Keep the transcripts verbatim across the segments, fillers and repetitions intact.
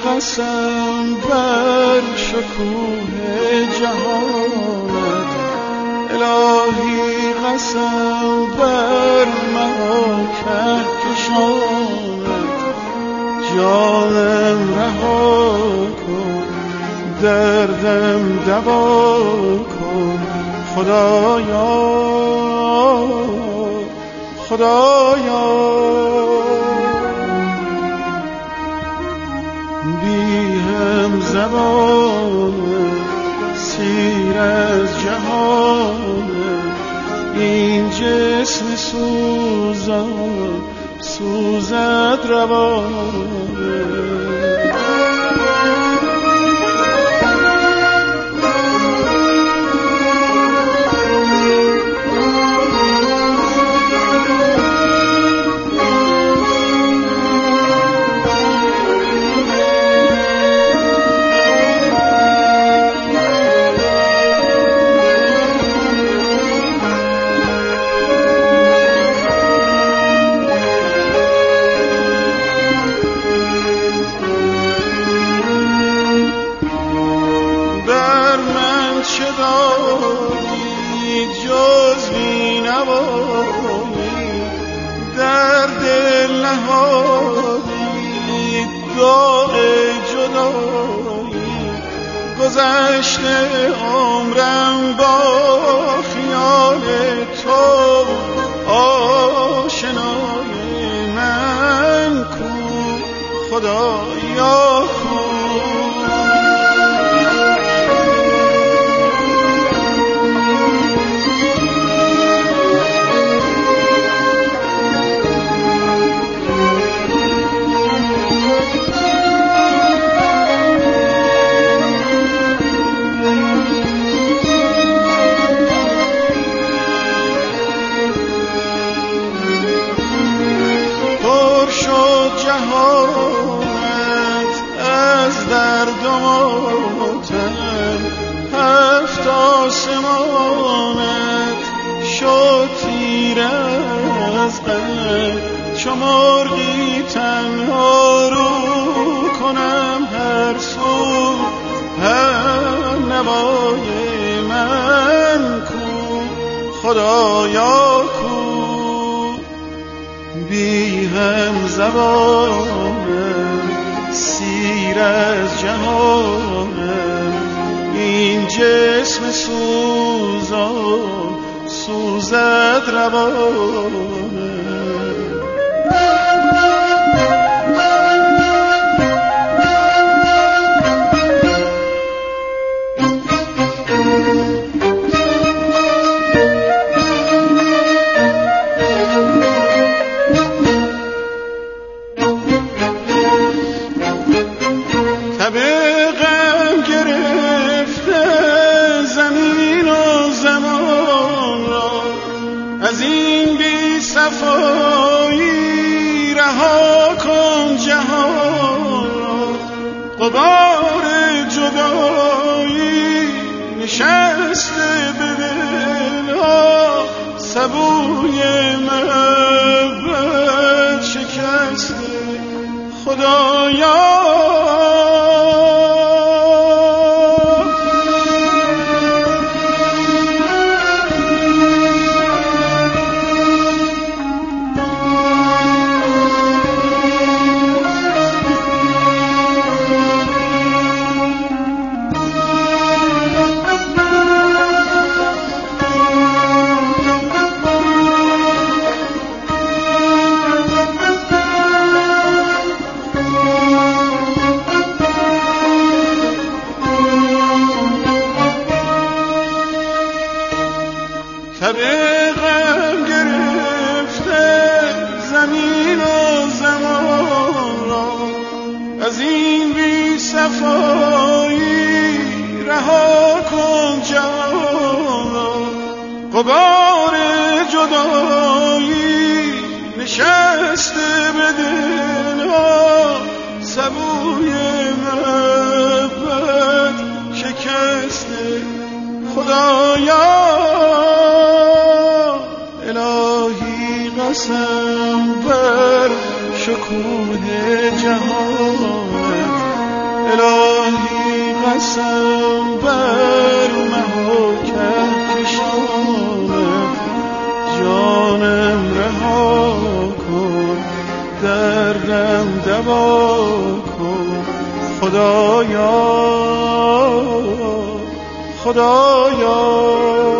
قسم بر شکوه جهانت، الهی قسم بر مرا کهکشانت. جانم رها کن، دردم دوا کن، خدایا خدایا. بی هم زبان سیر از جهان، این جسم سوزان سوزد روانه. در دل نهادی داغ جدایی، گذشته عمرم با خیال تو، آشنای من کو خدایا کو. جهانت از درد و ماتم، هفت آسمانت شد تیر از غم. چو مرغی تنها رو کنم هر سو، هم نوای من کو خدایا کو. بی هم زبانم سیر از جهانم، این جسم سوزان سوزد روانم. غم گرفته زمین و زمان را، از این بی صفایی رها کن جهان را. غبار جدایی نشسته به دلها، سبوی محبت شکسته خدایا. غم گرفته زمین و زمان را، از این بی صفایی رها کن جهان را. غبار جدایی نشسته به دلها، سبوی محبت شکسته خدایا. الهی قسم بر شکوه جهانت، نرسم بر محاکت کشانم جانم رها کن دردم دوا کن خدایا خدایا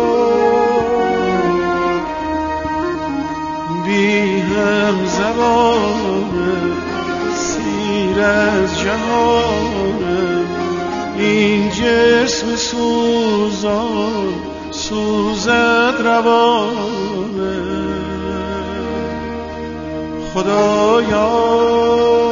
بی هم زبانم سیر از جهانم این جسم سوزان سوزد روانم خدایا